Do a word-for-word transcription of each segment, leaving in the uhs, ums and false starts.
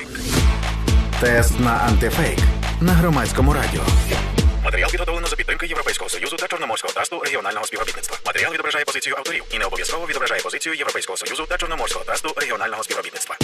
Тест на антифейк на Громадському радіо. Матеріал підготовлено за підтримки Європейського Союзу та Чорноморського трасту регіонального співробітництва. Матеріал відображає позицію авторів і не обов'язково відображає позицію Європейського Союзу та Чорноморського трасту регіонального співробітництва.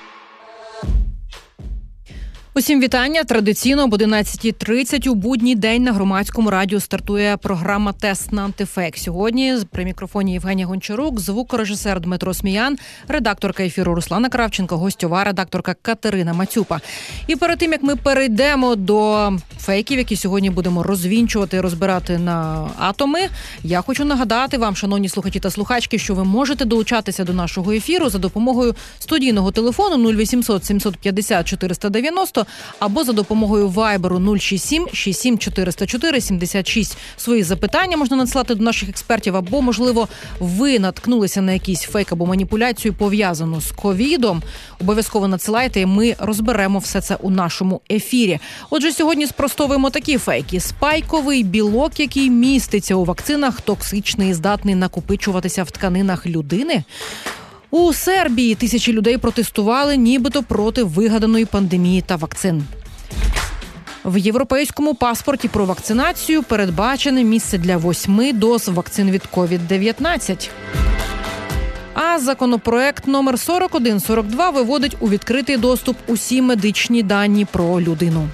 Усім вітання. Традиційно об одинадцятій тридцять у будній день на Громадському радіо стартує програма «Тест на антифейк». Сьогодні при мікрофоні Євгенія Гончарук, звукорежисер Дмитро Сміян, редакторка ефіру Руслана Кравченко, гостьова редакторка Катерина Мацюпа. І перед тим, як ми перейдемо до фейків, які сьогодні будемо розвінчувати і розбирати на атоми, я хочу нагадати вам, шановні слухачі та слухачки, що ви можете долучатися до нашого ефіру за допомогою студійного телефону нуль вісімсот сімсот п'ятдесят чотириста дев'яносто або за допомогою вайберу нуль шість сім шість сім чотириста чотири сімдесят шість. Свої запитання можна надсилати до наших експертів, або, можливо, ви наткнулися на якийсь фейк або маніпуляцію, пов'язану з ковідом. Обов'язково надсилайте, і ми розберемо все це у нашому ефірі. Отже, сьогодні спростовуємо такі фейки. Спайковий білок, який міститься у вакцинах, токсичний і здатний накопичуватися в тканинах людини. У Сербії тисячі людей протестували нібито проти вигаданої пандемії та вакцин. В європейському паспорті про вакцинацію передбачене місце для восьми доз вакцин від ковід дев'ятнадцять. А законопроект номер сорок один сорок два виводить у відкритий доступ усі медичні дані про людину.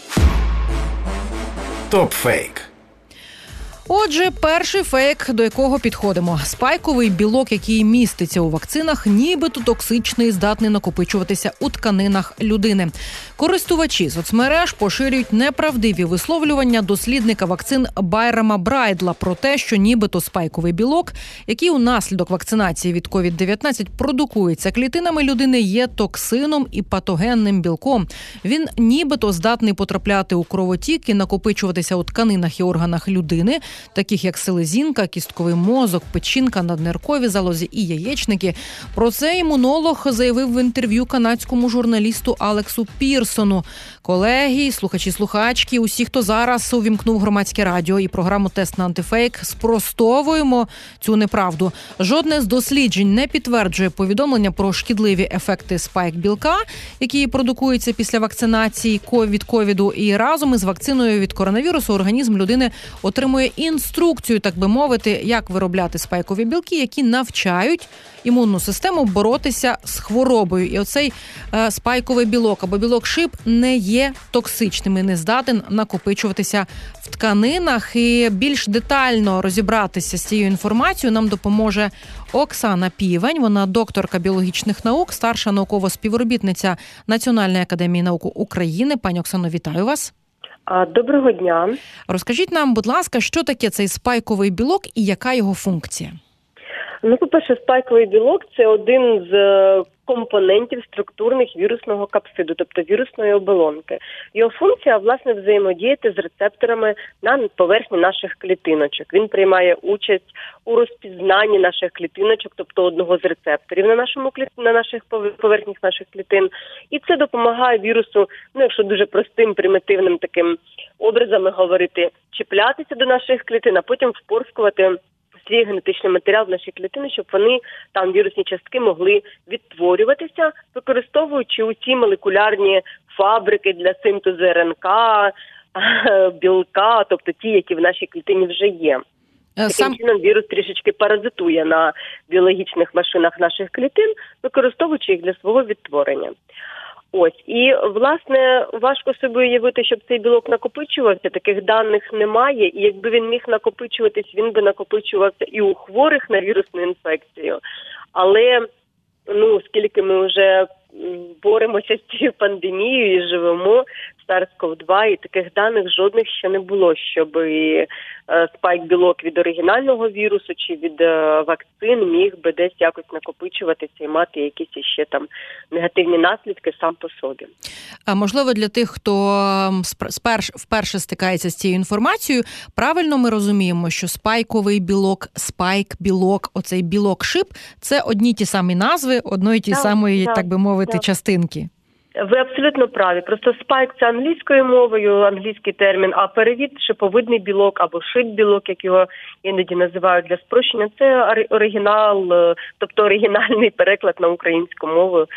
Топ-фейк. Отже, перший фейк, до якого підходимо. Спайковий білок, який міститься у вакцинах, нібито токсичний і здатний накопичуватися у тканинах людини. Користувачі соцмереж поширюють неправдиві висловлювання дослідника вакцин Байрама Брайдла про те, що нібито спайковий білок, який унаслідок вакцинації від ковід дев'ятнадцять продукується клітинами людини, є токсином і патогенним білком. Він нібито здатний потрапляти у кровотік і накопичуватися у тканинах і органах людини, таких як селезінка, кістковий мозок, печінка, надниркові залози і яєчники. Про це імунолог заявив в інтерв'ю канадському журналісту Алексу Пірсону. Колеги, слухачі-слухачки, усі, хто зараз увімкнув Громадське радіо і програму «Тест на антифейк», спростовуємо цю неправду. Жодне з досліджень не підтверджує повідомлення про шкідливі ефекти спайк-білка, які продукуються після вакцинації від ковіду. І разом із вакциною від коронавірусу організм людини отримує інструкцію, так би мовити, як виробляти спайкові білки, які навчають імунну систему боротися з хворобою. І оцей е, спайковий білок або білок шип не є токсичним і не здатен накопичуватися в тканинах. І більш детально розібратися з цією інформацією нам допоможе Оксана Півень. Вона докторка біологічних наук, старша наукова співробітниця Національної академії наук України. Пані Оксано, вітаю вас. Доброго дня. Розкажіть нам, будь ласка, що таке цей спайковий білок і яка його функція? Ну, по-перше, спайковий білок – це один з компонентів структурних вірусного капсиду, тобто вірусної оболонки. Його функція, власне, взаємодіяти з рецепторами на поверхні наших клітиночок. Він приймає участь у розпізнанні наших клітиночок, тобто одного з рецепторів на нашому на наших поверхнях наших клітин. І це допомагає вірусу, ну, якщо дуже простим, примітивним таким образами говорити, чіплятися до наших клітин, а потім впорскувати свій генетичний матеріал в наші клітини, щоб вони, там вірусні частки, могли відтворюватися, використовуючи усі молекулярні фабрики для синтезу РНК, білка, тобто ті, які в нашій клітині вже є. Таким Сам... чином вірус трішечки паразитує на біологічних машинах наших клітин, використовуючи їх для свого відтворення. Ось. І, власне, важко собі уявити, щоб цей білок накопичувався. Таких даних немає. І якби він міг накопичуватись, він би накопичувався і у хворих на вірусну інфекцію. Але, ну, оскільки ми вже боремося з цією пандемією і живемо, SARS-сі о ві два, і таких даних жодних ще не було, щоб спайк-білок від оригінального вірусу чи від вакцин міг би десь якось накопичуватися і мати якісь ще там негативні наслідки сам по собі. А можливо, для тих, хто сперш, вперше стикається з цією інформацією, правильно ми розуміємо, що спайковий білок, спайк-білок, оцей білок-шип – це одні ті самі назви, одної ті так, самої, так, так би мовити, так. частинки? Ви абсолютно праві. Просто спайк – це англійською мовою, англійський термін, а перевід – шиповидний білок або шип-білок, як його іноді називають для спрощення. Це оригінал, тобто оригінальний переклад на українську мову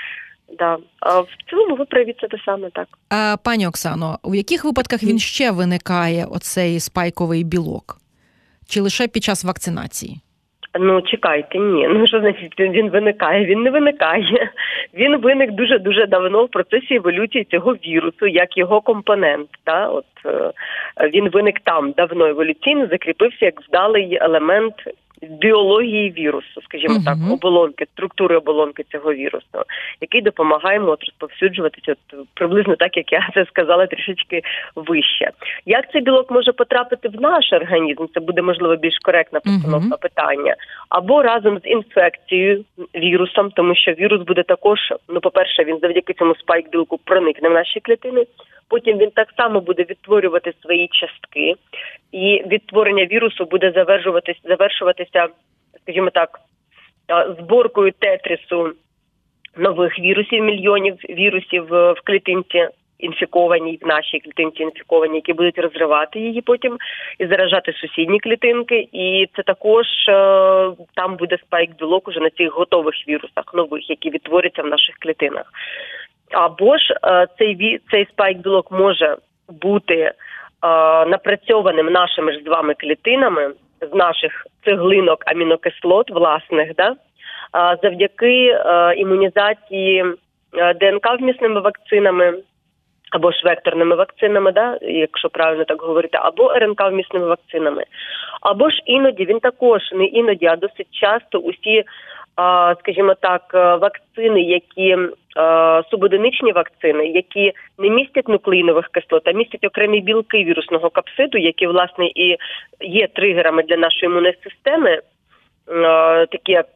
Да. А в цілому виправить це те саме, так. А, пані Оксано, у яких випадках він ще виникає, оцей спайковий білок? Чи лише під час вакцинації? Ну, чекайте, ні. Ну, що значить він виникає? Він не виникає. Він виник дуже-дуже давно в процесі еволюції цього вірусу, як його компонент. Та? От, е, він виник там давно еволюційно, закріпився як вдалий елемент біології вірусу, скажімо uh-huh. так, оболонки, структури оболонки цього вірусу, який допомагає йому от розповсюджуватися от, приблизно так, як я це сказала, трішечки вище. Як цей білок може потрапити в наш організм? Це буде, можливо, більш коректна постановка uh-huh. питання. Або разом з інфекцією вірусом, тому що вірус буде також, ну, по-перше, він завдяки цьому спайк-білку проникне в наші клітини, потім він так само буде відтворювати свої частки, і відтворення вірусу буде завершуватися, завершуватися, скажімо так, зборкою тетрису нових вірусів, мільйонів вірусів в клітинці інфікованій, в нашій клітинці інфікованій, які будуть розривати її потім і заражати сусідні клітинки. І це також там буде спайк-білок уже на цих готових вірусах нових, які відтворяться в наших клітинах. Або ж цей, цей спайк-білок може бути напрацьованим нашими ж з вами клітинами з наших цеглинок амінокислот власних, да, завдяки імунізації ДНК-вмісними вакцинами, або ж векторними вакцинами, да, якщо правильно так говорити, або РНК-вмісними вакцинами. Або ж іноді, він також, не іноді, а досить часто усі, скажімо так, вакцини, які субодиничні вакцини, які не містять нуклеїнових кислот, а містять окремі білки вірусного капсиду, які, власне, і є тригерами для нашої імунної системи, такі як,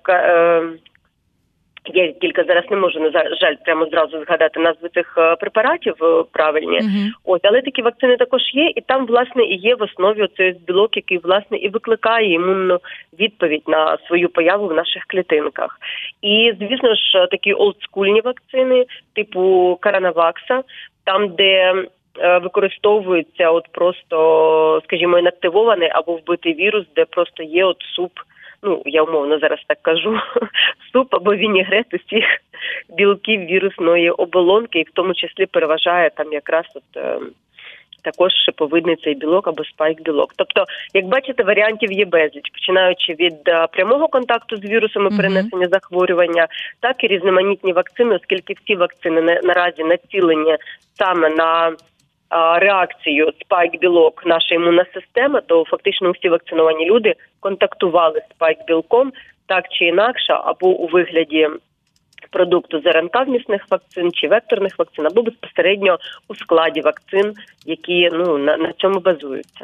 я тільки зараз не можу, на жаль, прямо зразу згадати назви цих препаратів правильні, uh-huh. Ось, але такі вакцини також є, і там, власне, і є в основі оцей білок, який, власне, і викликає імунну відповідь на свою появу в наших клітинках. І, звісно ж, такі олдскульні вакцини, типу Коронавакса, там, де використовується от просто, скажімо, інактивований або вбитий вірус, де просто є от суп, ну, я умовно зараз так кажу, суп або вінігрет усіх білків вірусної оболонки, і в тому числі переважає там якраз от е, також шиповидний цей білок або спайк-білок. Тобто, як бачите, варіантів є безліч, починаючи від е, прямого контакту з вірусами mm-hmm. перенесення захворювання, так і різноманітні вакцини, оскільки всі вакцини на, наразі націлені саме на реакцію спайк-білок наша імунна система, то фактично всі вакциновані люди контактували з спайк-білком так чи інакше, або у вигляді продукту з РНК-вмісних вакцин чи векторних вакцин, або безпосередньо у складі вакцин, які ну, на, на цьому базуються.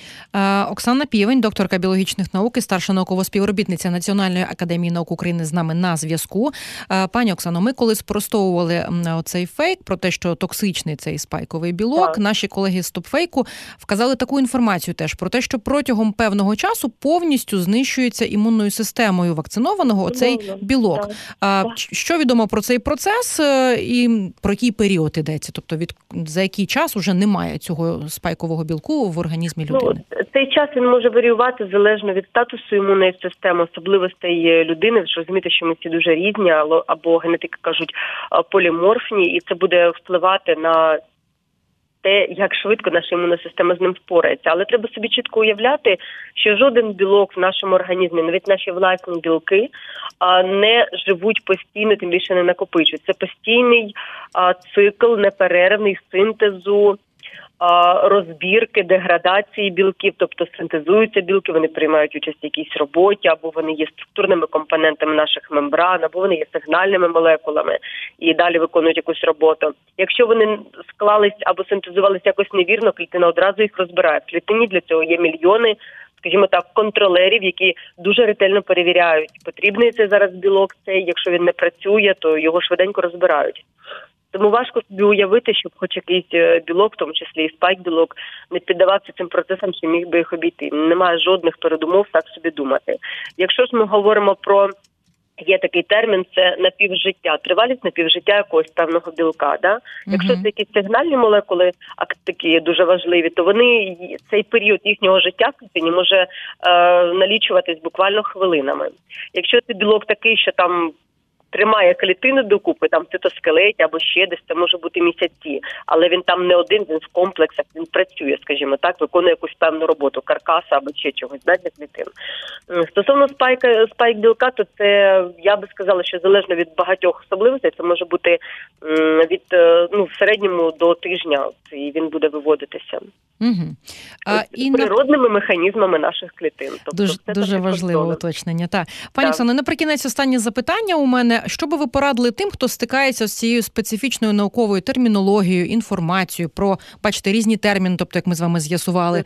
Оксана Півень, докторка біологічних наук і старша наукова співробітниця Національної академії наук України з нами на зв'язку. Пані Оксано, ми коли спростовували оцей фейк про те, що токсичний цей спайковий білок, так. Наші колеги з Стопфейку вказали таку інформацію теж про те, що протягом певного часу повністю знищується імунною системою вакцинованого оцей білок. Так. А, що відомо про цей процес і про який період йдеться? Тобто від за який час уже немає цього спайкового білку в організмі людини? Цей час він може варіювати залежно від статусу імунної системи, особливостей людини. Ви ж розумієте, що ми всі дуже різні, або генетики кажуть поліморфні, і це буде впливати на те, як швидко наша імунна система з ним впорається. Але треба собі чітко уявляти, що жоден білок в нашому організмі, навіть наші власні білки, не живуть постійно, тим більше не накопичують. Це постійний цикл неперервний синтезу, розбірки, деградації білків, тобто синтезуються білки, вони приймають участь в якійсь роботі, або вони є структурними компонентами наших мембран, або вони є сигнальними молекулами і далі виконують якусь роботу. Якщо вони склались або синтезувалися якось невірно, клітина одразу їх розбирає. В клітині для цього є мільйони, скажімо так, контролерів, які дуже ретельно перевіряють, потрібний це зараз білок цей, якщо він не працює, то його швиденько розбирають. Тому важко собі уявити, щоб хоч якийсь білок, в тому числі і спайк-білок, не піддавався цим процесам, що міг би їх обійти. Немає жодних передумов так собі думати. Якщо ж ми говоримо про, є такий термін, це напівжиття, тривалість напівжиття якогось певного білка. Да? Якщо це якісь сигнальні молекули, такі дуже важливі, то вони, цей період їхнього життя в клітині може е, налічуватись буквально хвилинами. Якщо це білок такий, що там тримає клітину докупи, там цитоскелеті або ще десь, це може бути місяці, але він там не один, він в комплексах, він працює, скажімо так, виконує якусь певну роботу, каркаса або ще чогось, да, для клітин. Стосовно спайка, спайк білка, то це, я би сказала, що залежно від багатьох особливостей, це може бути від, ну, в середньому до тижня, і він буде виводитися. Угу. А, і природними на... механізмами наших клітин. Тобто, дуже дуже важливе уточнення. Так. Пані Оксано, наприкінець останнє запитання у мене. Що би ви порадили тим, хто стикається з цією специфічною науковою термінологією, інформацією про, бачите, різні терміни, тобто, як ми з вами з'ясували,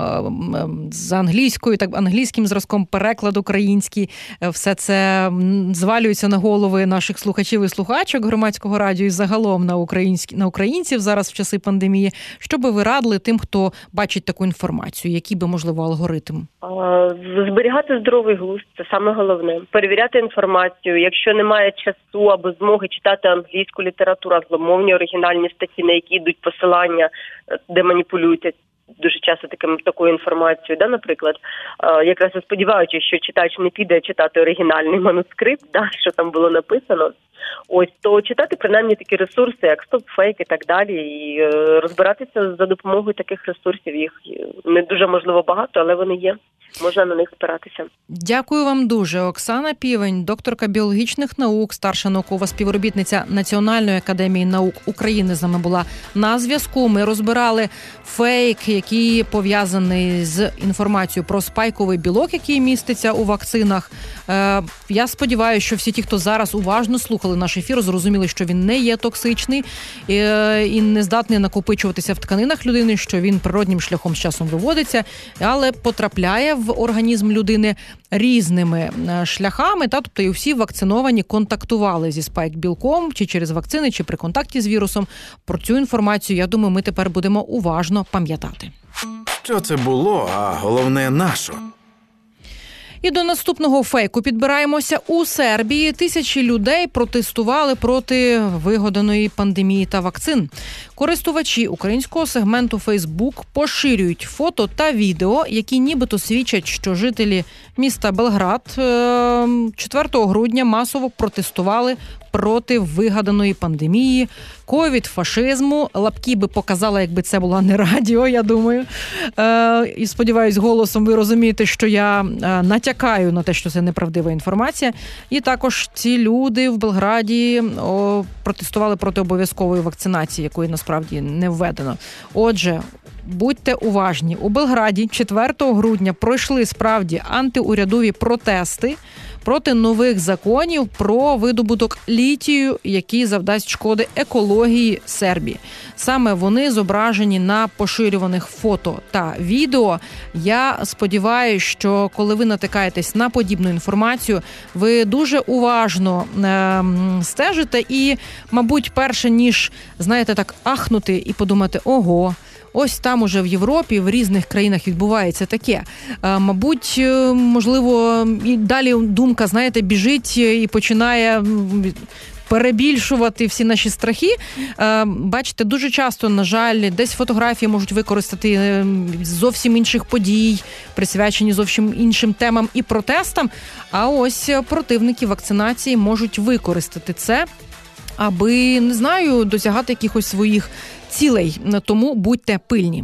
uh-huh. з англійською, так, англійським зразком, переклад український, все це звалюється на голови наших слухачів і слухачок Громадського радіо і загалом на, українські, на українців зараз в часи пандемії. Що би ви радили тим, хто бачить таку інформацію? Який би, можливо, алгоритм? Зберігати здоровий глузд, це саме головне. Перевіряти інформацію. Якщо немає часу або змоги читати англійську літературу, англомовні оригінальні статті, на які йдуть посилання, де маніпулюють дуже часто таким, такою інформацією, да, наприклад, якраз сподіваючись, що читач не піде читати оригінальний манускрипт, да, що там було написано, ось, то читати принаймні такі ресурси, як StopFake і так далі, і е, розбиратися за допомогою таких ресурсів. Їх не дуже, можливо, багато, але вони є. Можна на них спиратися. Дякую вам дуже. Оксана Півень, докторка біологічних наук, старша наукова співробітниця Національної академії наук України, з нами була на зв'язку. Ми розбирали фейк, який пов'язаний з інформацією про спайковий білок, який міститься у вакцинах. Е, я сподіваюся, що всі ті, хто зараз уважно слухали наш ефір, зрозуміли, що він не є токсичний і, і не здатний накопичуватися в тканинах людини, що він природнім шляхом з часом виводиться, але потрапляє в організм людини різними шляхами, та, тобто і всі вакциновані контактували зі спайк-білком, чи через вакцини, чи при контакті з вірусом. Про цю інформацію, я думаю, ми тепер будемо уважно пам'ятати. Що це було, а головне, нащо? І до наступного фейку підбираємося. У Сербії тисячі людей протестували проти вигаданої пандемії та вакцин. Користувачі українського сегменту Facebook поширюють фото та відео, які нібито свідчать, що жителі міста Белград четвертого грудня масово протестували проти вигаданої пандемії, ковід-фашизму. Лапки би показала, якби це було не радіо, я думаю. Е, і сподіваюсь, голосом ви розумієте, що я натякаю на те, що це неправдива інформація. І також ці люди в Белграді о, протестували проти обов'язкової вакцинації, якої насправді не введено. Отже, будьте уважні. У Белграді четвертого грудня пройшли справді антиурядові протести проти нових законів про видобуток літію, який завдасть шкоди екології Сербії. Саме вони зображені на поширюваних фото та відео. Я сподіваюся, що коли ви натикаєтесь на подібну інформацію, ви дуже уважно е- стежите і, мабуть, перше ніж, знаєте, так ахнути і подумати: ого, ось там уже в Європі, в різних країнах відбувається таке. Мабуть, можливо, і далі думка, знаєте, біжить і починає перебільшувати всі наші страхи. Бачите, дуже часто, на жаль, десь фотографії можуть використати зовсім інших подій, присвячені зовсім іншим темам і протестам. А ось противники вакцинації можуть використати це, аби, не знаю, досягати якихось своїх цілей. Тому будьте пильні.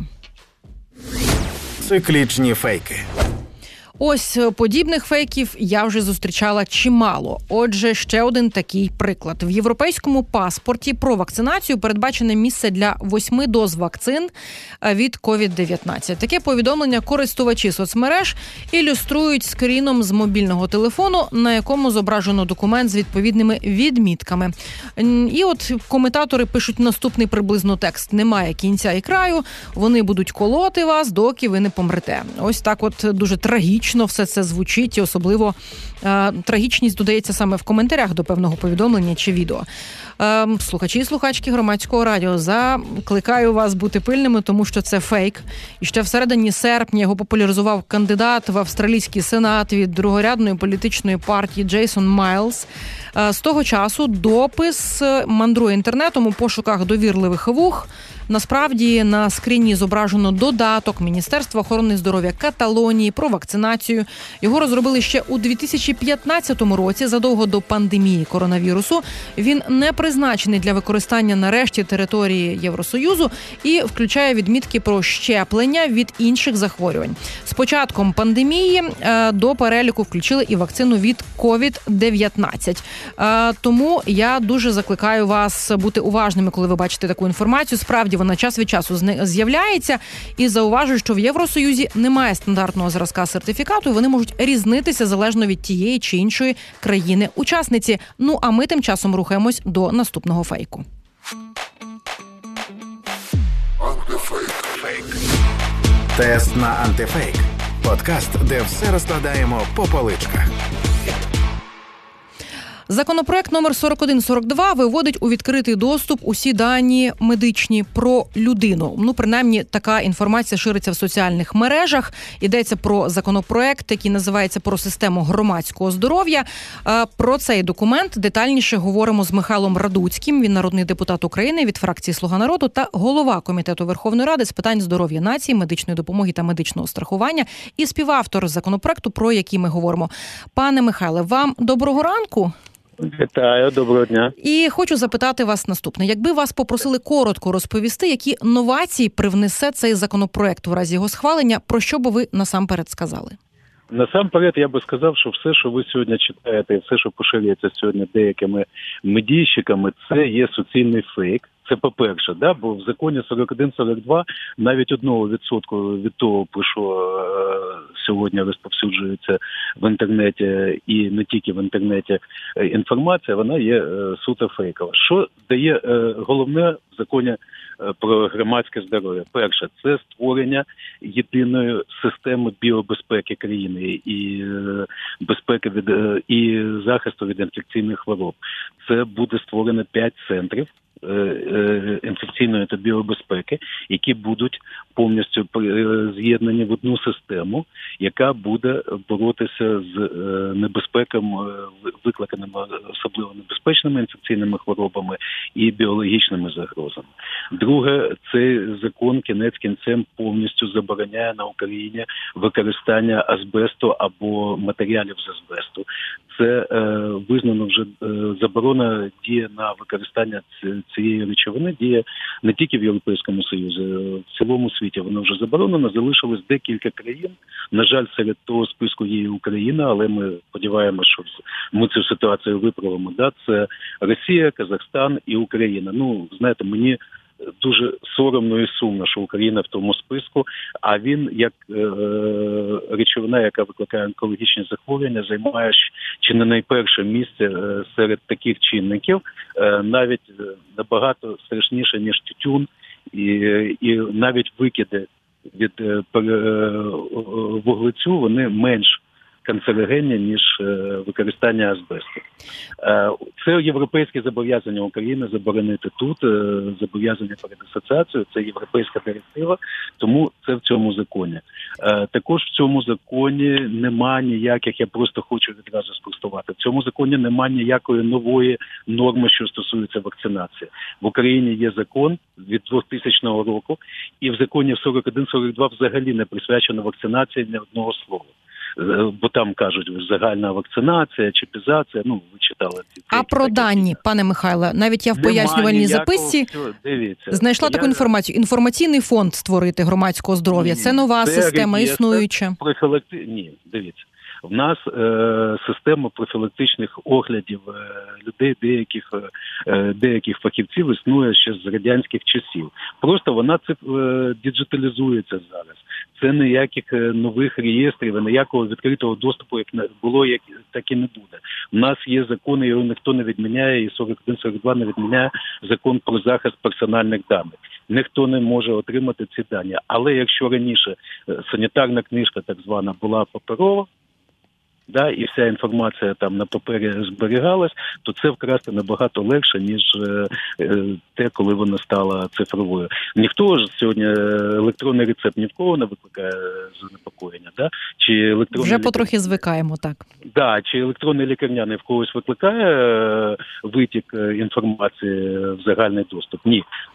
Циклічні фейки. Ось подібних фейків я вже зустрічала чимало. Отже, ще один такий приклад. В європейському паспорті про вакцинацію передбачене місце для восьми доз вакцин від ковід дев'ятнадцять. Таке повідомлення користувачі соцмереж ілюструють скріном з мобільного телефону, на якому зображено документ з відповідними відмітками. І от коментатори пишуть наступний приблизно текст: немає кінця і краю, вони будуть колоти вас, доки ви не помрете. Ось так от дуже трагічно все це звучить, і особливо е, трагічність додається саме в коментарях до певного повідомлення чи відео. Е, слухачі і слухачки Громадського радіо, закликаю вас бути пильними, тому що це фейк. І ще всередині серпня його популяризував кандидат в австралійський сенат від другорядної політичної партії Джейсон Майлз. Е, з того часу допис мандрує інтернетом у пошуках довірливих вух. Насправді на скріні зображено додаток Міністерства охорони здоров'я Каталонії про вакцинацію. Його розробили ще у дві тисячі п'ятнадцятому році, задовго до пандемії коронавірусу. Він не призначений для використання на решті території Євросоюзу і включає відмітки про щеплення від інших захворювань. З початком пандемії до переліку включили і вакцину від ковід дев'ятнадцять. Тому я дуже закликаю вас бути уважними, коли ви бачите таку інформацію. Справді вона час від часу з'являється. І зауважую, що в Євросоюзі немає стандартного зразка сертифікату, і вони можуть різнитися залежно від тієї чи іншої країни-учасниці. Ну, а ми тим часом рухаємось до наступного фейку. Тест на антифейк. Подкаст, де все розкладаємо по поличках. Законопроект номер сорок один сорок два виводить у відкритий доступ усі дані медичні про людину. Ну, принаймні, така інформація шириться в соціальних мережах. Йдеться про законопроект, який називається «Про систему громадського здоров'я». Про цей документ детальніше говоримо з Михайлом Радуцьким. Він народний депутат України від фракції «Слуга народу» та голова Комітету Верховної Ради з питань здоров'я нації, медичної допомоги та медичного страхування і співавтор законопроекту, про який ми говоримо. Пане Михайле, вам доброго ранку. Вітаю, доброго дня. І хочу запитати вас наступне. Якби вас попросили коротко розповісти, які новації привнесе цей законопроект у разі його схвалення, про що би ви насамперед сказали? Насамперед, я би сказав, що все, що ви сьогодні читаєте, і все, що поширюється сьогодні деякими медійщиками, це є суцільний фейк. Це по-перше, да, бо в законі сорок один сорок два навіть одного відсотку від того, про що е, сьогодні розповсюджується в інтернеті і не тільки в інтернеті інформація, вона є е, суто фейкова. Що дає е, головне в законі е, про громадське здоров'я? Перше, це створення єдиної системи біобезпеки країни і е, безпеки від е, і захисту від інфекційних хвороб. Це буде створено п'ять центрів інфекційної та біобезпеки, які будуть повністю з'єднані в одну систему, яка буде боротися з небезпеками, викликаними особливо небезпечними інфекційними хворобами і біологічними загрозами. Друге, цей закон кінець кінцем повністю забороняє на Україні використання азбесту або матеріалів з азбесту. Це е, визнано вже е, заборона діє на використання цієї речовини, діє не тільки в Європейському Союзі, в цілому світі воно вже заборонено. Залишилось декілька країн. На жаль, серед того списку є і Україна, але ми сподіваємося, що ми цю ситуацію виправимо. Да? Це Росія, Казахстан і Україна. Ну, знаєте, мені дуже соромно і сумно, що Україна в тому списку, а він, як е, речовина, яка викликає онкологічні захворювання, займає чи не найперше місце е, серед таких чинників, е, навіть набагато страшніше, ніж тютюн, і, і навіть викиди від е, вуглецю, вони менш канцерогенні, ніж використання азбесту. Це європейське зобов'язання України заборонити тут, зобов'язання перед асоціацією, це європейська директива, тому це в цьому законі. Також в цьому законі нема ніяких, я просто хочу відразу спростувати, в цьому законі нема ніякої нової норми, що стосується вакцинації. В Україні є закон від двохтисячного року, і в законі сорок один сорок два взагалі не присвячено вакцинації ні одного слова. Бо там кажуть, загальна вакцинація, чіпізація, ну, ви читали. Ці, а ці, про такі, дані, пане Михайле, навіть я в пояснювальній записці дивіться, знайшла таку я... інформацію. Інформаційний фонд створити громадського здоров'я. Ні, це нова це система, існуюча. Профілакти... Ні, дивіться. В нас е, система профілактичних оглядів е, людей, деяких е, деяких фахівців існує ще з радянських часів. Просто вона це е, діджиталізується зараз. Це ніяких нових реєстрів, ніякого відкритого доступу, як було, як так і не буде. У нас є закони, його ніхто не відміняє, і сорок один сорок два не відміняє закон про захист персональних даних. Ніхто не може отримати ці дані. Але якщо раніше санітарна книжка, так звана, була паперова, да, і вся інформація там на папері зберігалась, то це вкрасти набагато легше, ніж е, е, те, коли вона стала цифровою. Ніхто ж сьогодні електронний рецепт ні в кого не викликає занепокоєння, да? Чи електронний вже потрохи лікар... звикаємо, так. Да, чи електронний лікарняний в когось викликає е, витік інформації в загальний доступ? Ні.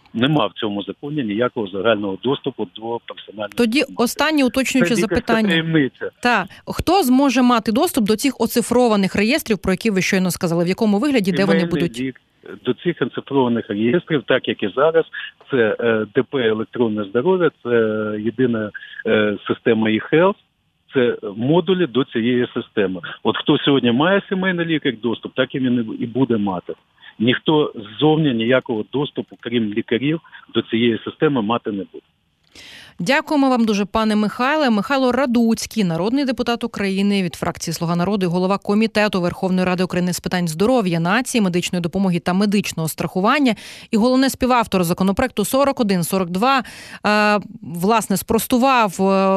Нема в цьому законі ніякого загального доступу до персональної Тоді інформації. останнє уточнююче Це запитання. таємниця. Так. Хто зможе мати доступ до цих оцифрованих реєстрів, про які ви щойно сказали? В якому вигляді, де вони будуть? Лік. До цих оцифрованих реєстрів, так як і зараз, це е, ДП «Електронне здоров'я», це єдина е, система e-health, це модулі до цієї системи. От хто сьогодні має сімейний лікар доступ, так і він і буде мати. Ніхто ззовні ніякого доступу, крім лікарів, до цієї системи мати не буде. Дякуємо вам дуже, пане Михайле. Михайло Радуцький, народний депутат України від фракції «Слуга народу» і голова Комітету Верховної Ради України з питань здоров'я нації, медичної допомоги та медичного страхування. І головне, співавтор законопроекту сорок один сорок два, власне, спростував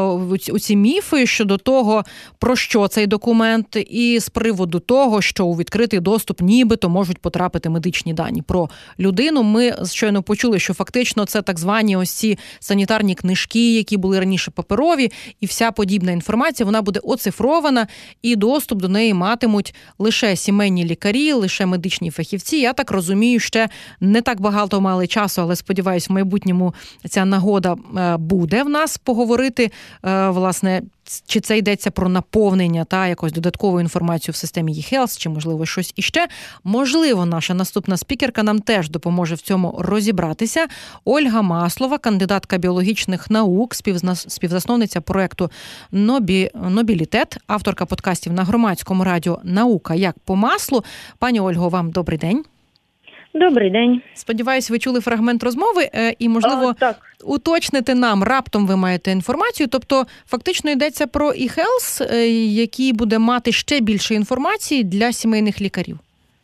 ці міфи щодо того, про що цей документ, і з приводу того, що у відкритий доступ нібито можуть потрапити медичні дані про людину. Ми щойно почули, що фактично це так звані ось ці санітарні книжки, які були раніше паперові, і вся подібна інформація, вона буде оцифрована, і доступ до неї матимуть лише сімейні лікарі, лише медичні фахівці. Я так розумію, ще не так багато мали часу, але сподіваюсь, в майбутньому ця нагода буде в нас поговорити, власне, чи це йдеться про наповнення та якось додаткову інформацію в системі e-health, чи, можливо, щось іще. Можливо, наша наступна спікерка нам теж допоможе в цьому розібратися. Ольга Маслова, кандидатка біологічних наук, співзасновниця проєкту Нобі... «Нобілітет», авторка подкастів на Громадському радіо «Наука як по маслу». Пані Ольго, вам добрий день. Добрий день. Сподіваюсь, ви чули фрагмент розмови і, можливо, а, так. уточнити нам, раптом ви маєте інформацію. Тобто, фактично йдеться про e-health, який буде мати ще більше інформації для сімейних лікарів.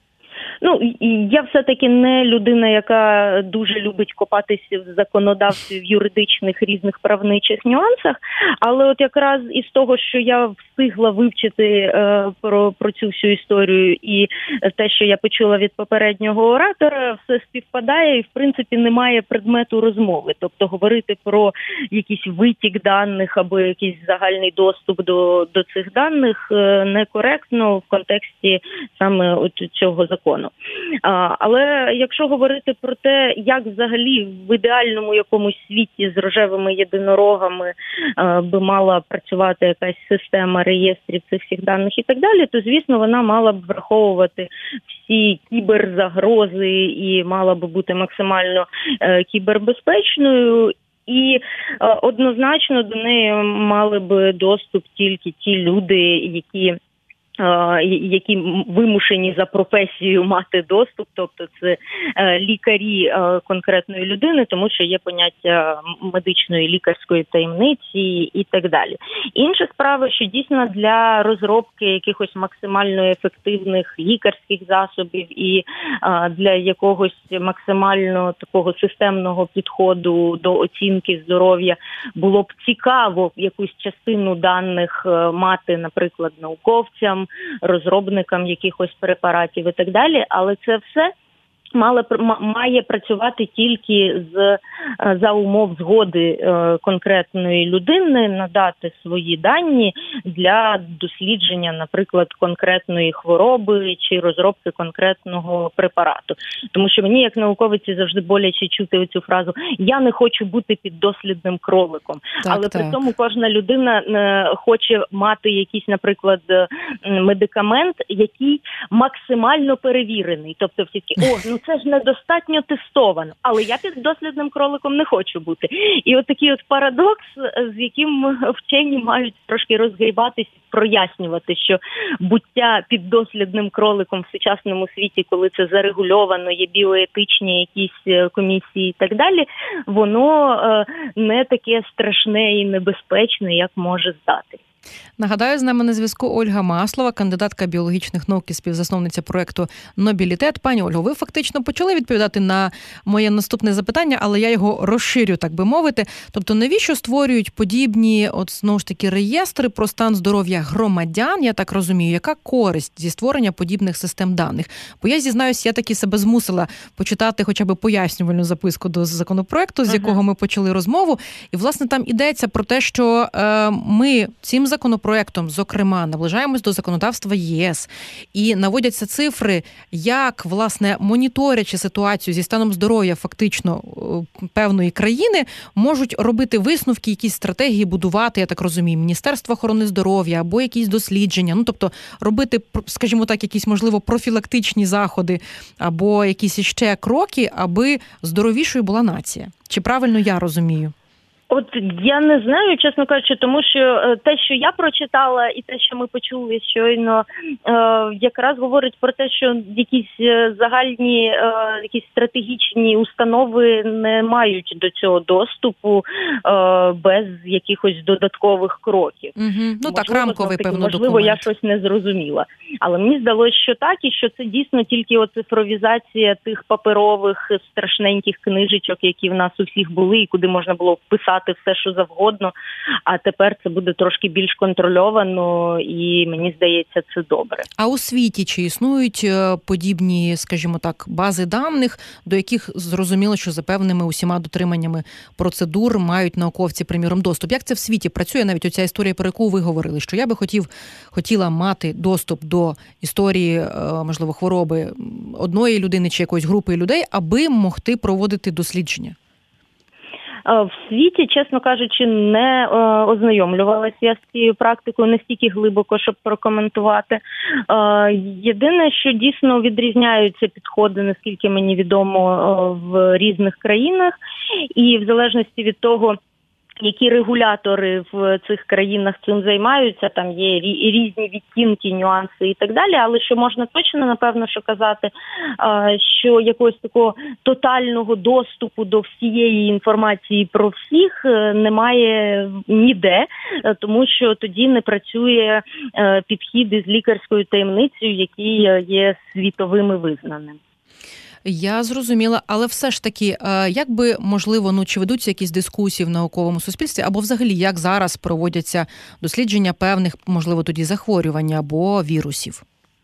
Ну, я все-таки не людина, яка дуже любить копатися в законодавстві, в юридичних різних правничих нюансах, але от якраз із того, що я встигла вивчити е, про, про цю всю історію і те, що я почула від попереднього оратора, все співпадає і, в принципі, немає предмету розмови. Тобто говорити про якийсь витік даних або якийсь загальний доступ до, до цих даних е, некоректно в контексті саме от цього закону. А, але якщо говорити про те, як взагалі в ідеальному якомусь світі з рожевими єдинорогами а, би мала працювати якась система реєстрів цих всіх даних і так далі, то, звісно, вона мала б враховувати всі кіберзагрози і мала б бути максимально е, кібербезпечною. І е, однозначно до неї мали б доступ тільки ті люди, які які вимушені за професією мати доступ, тобто це лікарі конкретної людини, тому що є поняття медичної лікарської таємниці і так далі. Інша справа, що дійсно для розробки якихось максимально ефективних лікарських засобів і для якогось максимально такого системного підходу до оцінки здоров'я було б цікаво якусь частину даних мати, наприклад, науковцям, розробникам якихось препаратів і так далі, але це все мало, має працювати тільки з, за умов згоди е, конкретної людини, надати свої дані для дослідження, наприклад, конкретної хвороби чи розробки конкретного препарату. Тому що мені, як науковиці, завжди боляче чути оцю фразу «я не хочу бути піддослідним кроликом». Так, але так. При цьому кожна людина е, хоче мати якийсь, наприклад, медикамент, який максимально перевірений. Тобто всі такі, о, ну це ж недостатньо тестовано, але я піддослідним кроликом не хочу бути. І от такий от парадокс, з яким вчені мають трошки розгрібатись, прояснювати, що буття піддослідним кроликом в сучасному світі, коли це зарегульовано, є біоетичні якісь комісії і так далі, воно не таке страшне і небезпечне, як може здатись. Нагадаю, з нами на зв'язку Ольга Маслова, кандидатка біологічних наук і співзасновниця проєкту «Нобілітет». Пані Ольго, ви фактично почали відповідати на моє наступне запитання, але я його розширю, так би мовити. Тобто, навіщо створюють подібні, от знову ж таки, реєстри про стан здоров'я громадян? Я так розумію, яка користь зі створення подібних систем даних? Бо я, зізнаюсь, я таки себе змусила почитати хоча б пояснювальну записку до законопроекту, з якого ми почали розмову. І, власне, там йдеться про те, що е, ми цим законопроектом законопроектом, зокрема, наближаємось до законодавства ЄС і наводяться цифри, як, власне, моніторячи ситуацію зі станом здоров'я фактично певної країни, можуть робити висновки, якісь стратегії будувати, я так розумію, Міністерство охорони здоров'я або якісь дослідження, ну, тобто робити, скажімо так, якісь, можливо, профілактичні заходи або якісь іще кроки, аби здоровішою була нація. Чи правильно я розумію? От я не знаю, чесно кажучи, тому що те, що я прочитала, і те, що ми почули щойно, е, якраз говорить про те, що якісь загальні, е, якісь стратегічні установи не мають до цього доступу е, без якихось додаткових кроків. Угу. Ну можливо, так, рамковий, таки, певно, можливо, документ. Я щось не зрозуміла. Але мені здалося, що так, і що це дійсно тільки оцифровізація тих паперових страшненьких книжечок, які в нас у всіх були, і куди можна було вписати все, що завгодно, а тепер це буде трошки більш контрольовано, і мені здається, це добре. А у світі чи існують подібні, скажімо так, бази даних, до яких зрозуміло, що за певними усіма дотриманнями процедур мають науковці, приміром, доступ? Як це в світі працює? Навіть оця історія, про яку ви говорили, що я би хотів, хотіла мати доступ до історії, можливо, хвороби одної людини чи якоїсь групи людей, аби могти проводити дослідження. В світі, чесно кажучи, не е, ознайомлювалася я з цією практикою настільки глибоко, щоб прокоментувати. Е, єдине, що дійсно відрізняються підходи, наскільки мені відомо, е, в різних країнах, і в залежності від того, які регулятори в цих країнах цим займаються, там є різні відтінки, нюанси і так далі, але що можна точно, напевно, що казати, що якогось такого тотального доступу до всієї інформації про всіх немає ніде, тому що тоді не працює підхід із лікарською таємницею, який є світовими визнаним. Я зрозуміла, але все ж таки, як би, можливо, ну, чи ведуться якісь дискусії в науковому суспільстві, або взагалі, як зараз проводяться дослідження певних, можливо, тоді захворювань або вірусів?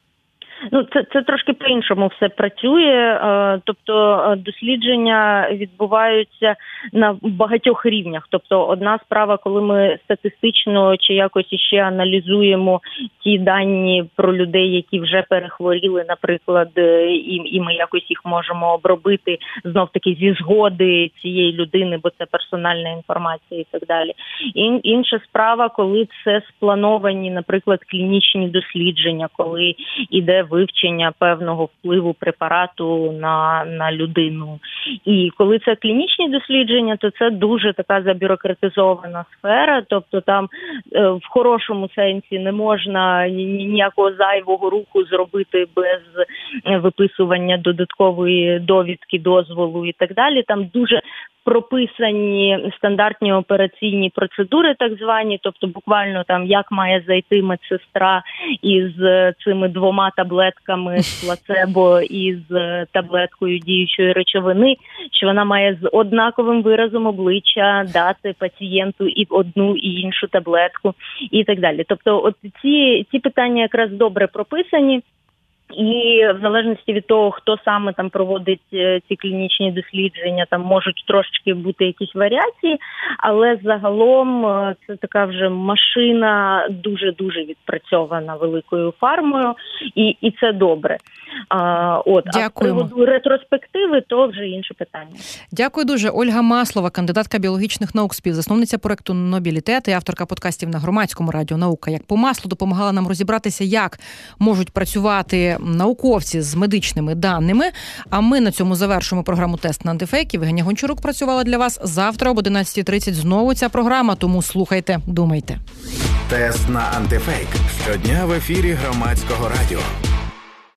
Ну, це, це трошки по-іншому все працює, тобто дослідження відбуваються на багатьох рівнях. Тобто одна справа, коли ми статистично чи якось іще аналізуємо ті дані про людей, які вже перехворіли, наприклад, і, і ми якось їх можемо обробити, знов-таки зі згоди цієї людини, бо це персональна інформація і так далі. І, інша справа, коли це сплановані, наприклад, клінічні дослідження, коли іде вивчення певного впливу препарату на, на людину. І коли це клінічні дослідження, то це дуже така забюрократизована сфера, тобто там е, в хорошому сенсі не можна ніякого зайвого руху зробити без виписування додаткової довідки, дозволу і так далі. Там дуже прописані стандартні операційні процедури, так звані, тобто буквально там як має зайти медсестра із цими двома таблетками з плацебо і з таблеткою діючої речовини, що вона має з однаковим виразом обличчя дати пацієнту і одну, і іншу таблетку і так далі. Тобто от ці, ці питання якраз добре прописані. І в залежності від того, хто саме там проводить ці клінічні дослідження, там можуть трошечки бути якісь варіації, але загалом це така вже машина дуже-дуже відпрацьована великою фармою, і, і це добре. А, от, а з приводу ретроспективи, то вже інше питання. Дякую дуже. Ольга Маслова, кандидатка біологічних наук, співзасновниця проекту «Нобілітет» і авторка подкастів на Громадському радіо «Наука як по маслу», допомагала нам розібратися, як можуть працювати науковці з медичними даними. А ми на цьому завершуємо програму «Тест на антифейк». Євгенія Гончарук працювала для вас. Завтра об одинадцятій тридцять знову ця програма, тому слухайте, думайте. Тест на антифейк. Щодня в ефірі Громадського радіо.